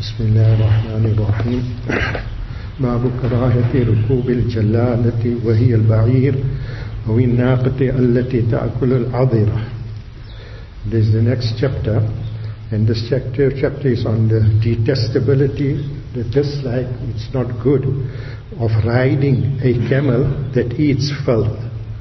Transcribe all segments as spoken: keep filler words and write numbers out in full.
بسم الله الرحمن الرحيم. باب كراهة ركوب الجلالة وهي البعير أو الناقة التي تأكل العذرة. This is the next chapter, and this chapter, chapter is on the detestability, the dislike, it's not good, of riding a camel that eats filth.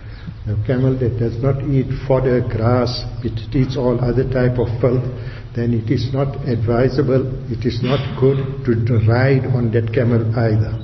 A camel that does not eat fodder, grass, it eats all other type of filth, then it is not advisable, it is not good to, to ride on that camel either.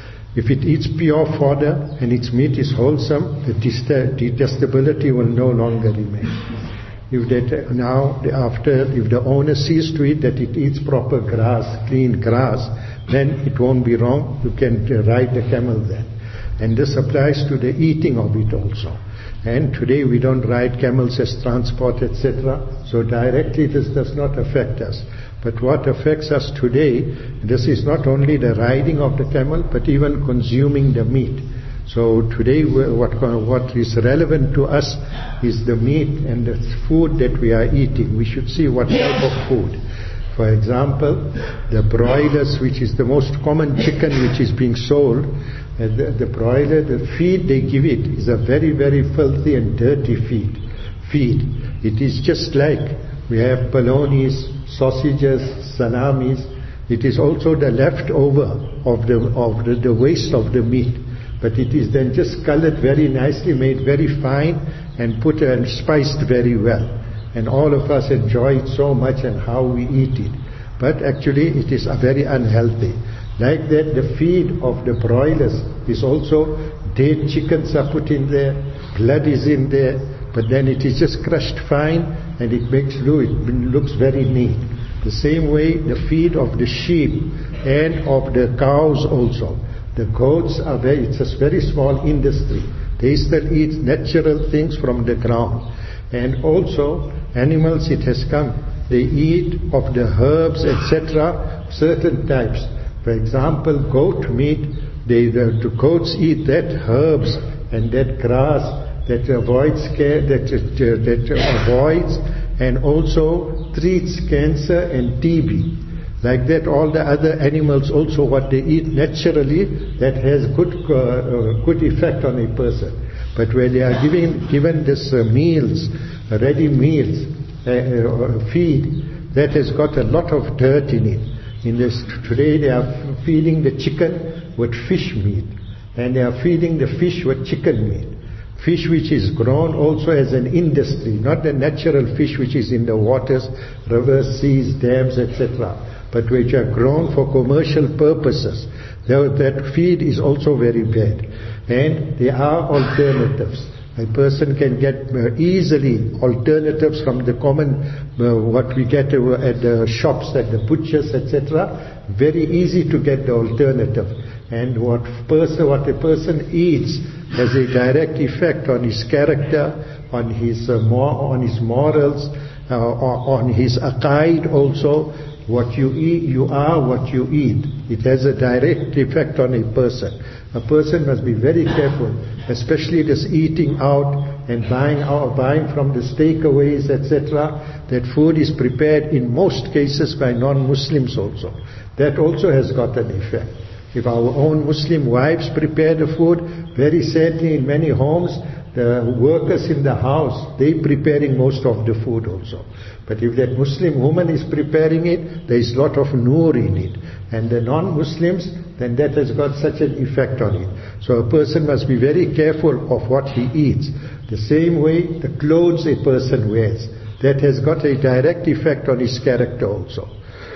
If it eats pure fodder and its meat is wholesome, the detestability will no longer remain. If that now, after, if the owner sees to it that it eats proper grass, clean grass, then it won't be wrong, you can ride the camel then. And this applies to the eating of it also. And today we don't ride camels as transport, et cetera. So directly this does not affect us. But what affects us today, this is not only the riding of the camel, but even consuming the meat. So today what, what is relevant to us is the meat and the food that we are eating. We should see what type of food. For example, the broilers, which is the most common chicken which is being sold, uh, the, the broiler, the feed they give it is a very, very filthy and dirty feed. Feed. It is just like we have polonies, sausages, salamis. It is also the leftover of the of the, the waste of the meat. But it is then just colored very nicely, made very fine, and put and spiced very well. And all of us enjoy it so much and how we eat it. But actually it is very unhealthy. Like that, the feed of the broilers is also dead chickens are put in there, blood is in there, but then it is just crushed fine and it makes it looks very neat. The same way the feed of the sheep and of the cows also. The goats are very, it's a very small industry. They still eat natural things from the ground. And also animals, it has come, they eat of the herbs, et cetera, certain types. For example, goat meat, they, the, the goats eat that herbs and that grass that avoids care, that, uh, that avoids and also treats cancer and T B. Like that, all the other animals also, what they eat naturally, that has good uh, uh, good effect on a person. But when they are giving given this uh, meals, uh, ready meals, uh, uh, feed, that has got a lot of dirt in it. In this today, they are feeding the chicken with fish meat, and they are feeding the fish with chicken meat. Fish which is grown also as an industry, not the natural fish which is in the waters, rivers, seas, dams, et cetera, but which are grown for commercial purposes. That feed is also very bad. And there are alternatives. A person can get uh, easily alternatives from the common, uh, what we get uh, at the shops, at the butchers, et cetera. Very easy to get the alternative. And what person, what a person eats has a direct effect on his character, on his uh, mor- on his morals, uh, on his aqaid also. What you eat, you are what you eat. It has a direct effect on a person. A person must be very careful, especially this eating out and buying out, buying from the takeaways, et cetera. That food is prepared in most cases by non-Muslims also. That also has got an effect. If our own Muslim wives prepare the food, very sadly in many homes, the workers in the house, they preparing most of the food also. But if that Muslim woman is preparing it, there is a lot of noor in it. And the non-Muslims, then that has got such an effect on it. So a person must be very careful of what he eats. The same way the clothes a person wears, that has got a direct effect on his character also.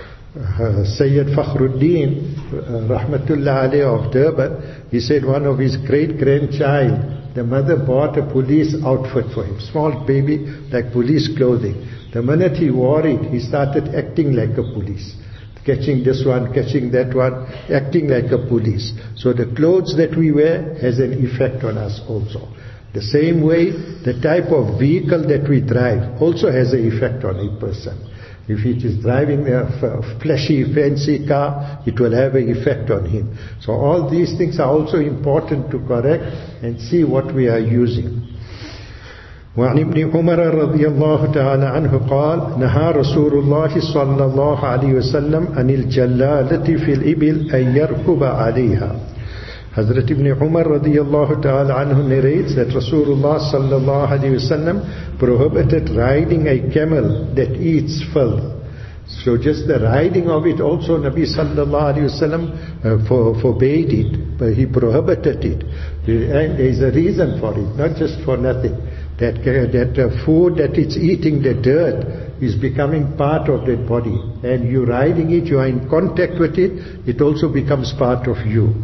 Uh, Sayyid Fakhruddin, uh, Rahmatullah Alayh of Durban, he said one of his great-grandchild, the mother bought a police outfit for him, small baby, like police clothing. The minute he wore it, he started acting like a police. Catching this one, catching that one, acting like a police. So the clothes that we wear has an effect on us also. The same way, the type of vehicle that we drive also has an effect on a person. If it is driving a flashy, fancy car, it will have an effect on him. So all these things are also important to correct and see what we are using. وعن ابن عمر رضي الله تعالى عنه قال نهى رسول الله صلى الله عليه وسلم عن الجلالة في الإبل أن يركب عليها. Hazrat Ibn Umar radiyallahu ta'ala anhu narrates that Rasulullah sallallahu alayhi wasallam prohibited riding a camel that eats filth. So just the riding of it also Nabi sallallahu alayhi wasallam uh, for, forbade it, but he prohibited it. And there is a reason for it, not just for nothing. That, uh, that uh, food that it's eating, the dirt, is becoming part of that body. And you riding it, you are in contact with it, it also becomes part of you.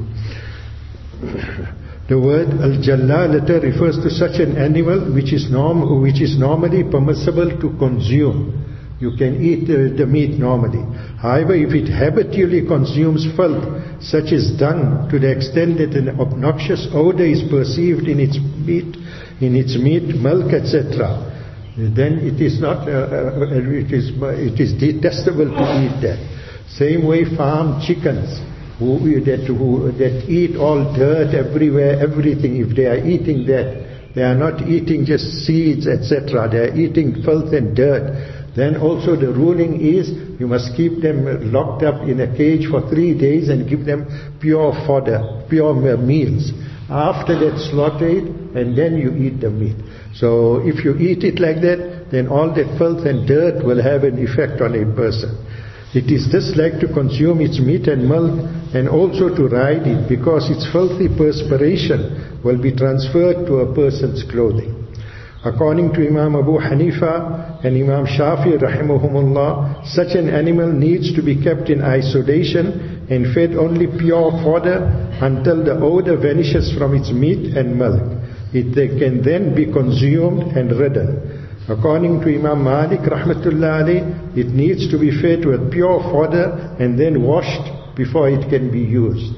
The word al-jallalata refers to such an animal which is norm, which is normally permissible to consume. You can eat uh, the meat normally. However, if it habitually consumes filth, such as dung, to the extent that an obnoxious odor is perceived in its meat, in its meat, milk, et cetera, then it is not, uh, uh, it is it is detestable to eat that. Same way, farm chickens. Who, that, who, that eat all dirt everywhere, everything. If they are eating that, they are not eating just seeds, et cetera. They are eating filth and dirt. Then also the ruling is you must keep them locked up in a cage for three days and give them pure fodder, pure meals. After that, slaughter it and then you eat the meat. So if you eat it like that, then all that filth and dirt will have an effect on a person. It is disliked to consume its meat and milk and also to ride it because its filthy perspiration will be transferred to a person's clothing. According to Imam Abu Hanifa and Imam Shafi rahimahumullah, such an animal needs to be kept in isolation and fed only pure fodder until the odor vanishes from its meat and milk. It can then be consumed and ridden. According to Imam Malik rahmatullah alayh, it needs to be fed with pure fodder and then washed before it can be used.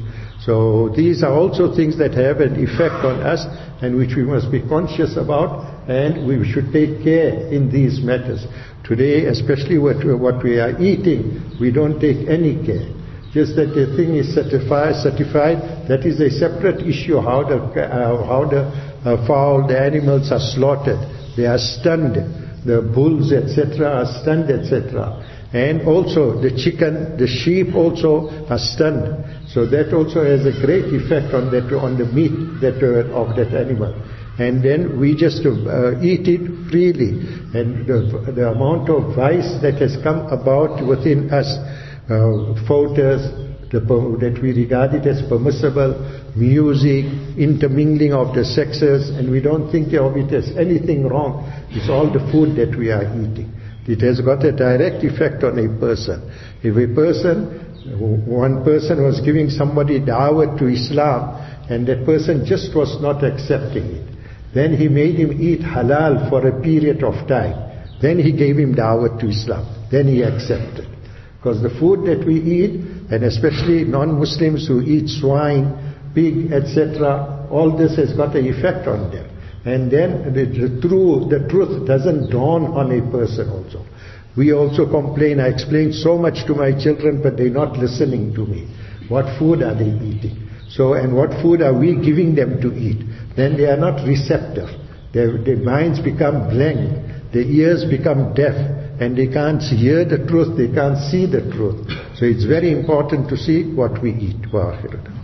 So these are also things that have an effect on us and which we must be conscious about, and we should take care in these matters. Today, especially what, what we are eating, we don't take any care. Just that the thing is certified, certified, that is a separate issue, how the, uh, how the uh, fowl, the animals are slaughtered. They are stunned. The bulls, et cetera, are stunned, et cetera. And also the chicken, the sheep also are stunned. So that also has a great effect on that, on the meat that uh, of that animal. And then we just uh, eat it freely. And the, the amount of vice that has come about within us, uh, photos the, that we regard it as permissible, music, intermingling of the sexes, and we don't think of it as anything wrong. It's all the food that we are eating. It has got a direct effect on a person. If a person, one person was giving somebody da'wah to Islam, and that person just was not accepting it, then he made him eat halal for a period of time. Then he gave him da'wah to Islam. Then he accepted. Because the food that we eat, and especially non-Muslims who eat swine, pig, et cetera, all this has got an effect on them. And then the, the, true, the truth doesn't dawn on a person also. We also complain, I explain so much to my children, but they're not listening to me. What food are they eating? So, and what food are we giving them to eat? Then they are not receptive. Their, their minds become blank. Their ears become deaf. And they can't hear the truth, they can't see the truth. So it's very important to see what we eat.